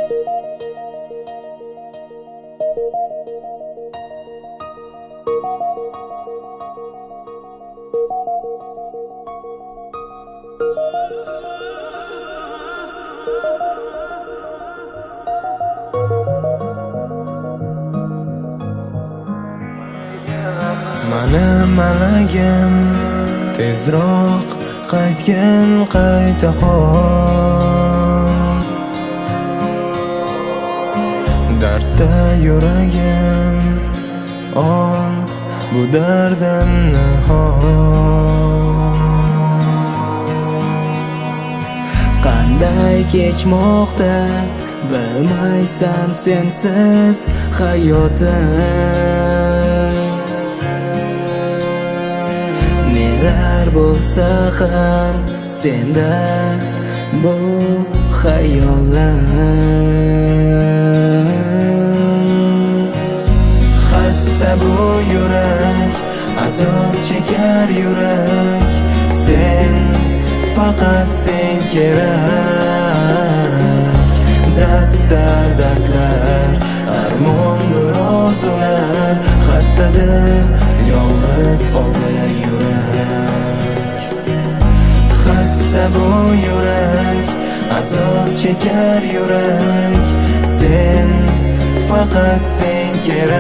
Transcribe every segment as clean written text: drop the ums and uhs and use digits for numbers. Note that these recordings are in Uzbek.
Mana malagim tezroq qaytgin qayta qol. Dardda yuragim ol bu dardimni hol. Qanday kechmoqda bilmaysan sensiz hayotim. Nelar bo'lsa ham senda bu xayolim. Xasta bu yurak, azob chekar yurak. Sen, faqat sen kerak. Dasta dardlar, armondir orzular. Xasta dil, yolg'iz qoldi yurak. Xasta bu yurak, azob chekar yurak. Sen, faqat sen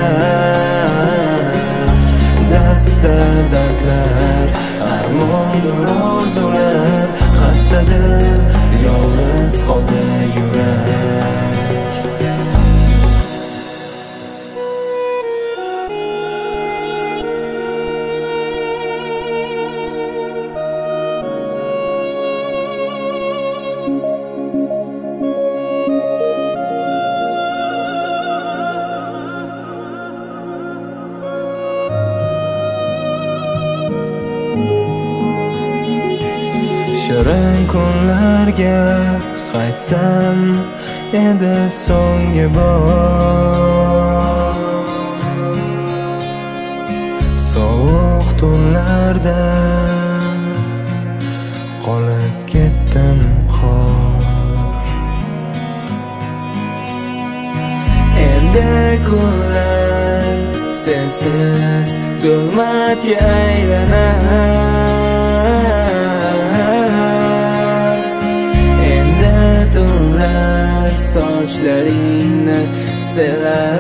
kerak. Dasta dardlar, armondir orzular. Xasta dil, yolg'iz qoldi yurak. Shirin kunlarga qaytsam edi so'nggi bor. Sovuq tunlarda qolib ketdim xor. Endi kunlar sensiz zulmatga aylanar. Sochlaringni selar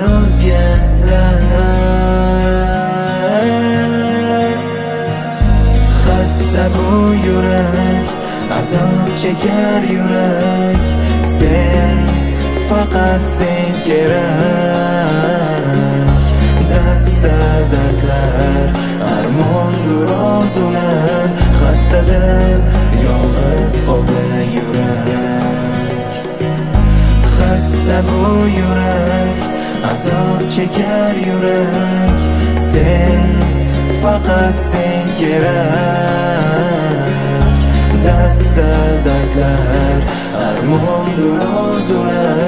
o'zgalar. Xasta bu yurak, azob chekar yurak. Sen, faqat sen kerak. Dasta dardlar, armondir orzular. Xasta dil, yolg'iz qoldi yurak. Xasta bu yurak, azob chekar yurak. Sen, faqat sen kerak. Dasta dardlar, armondir orzular.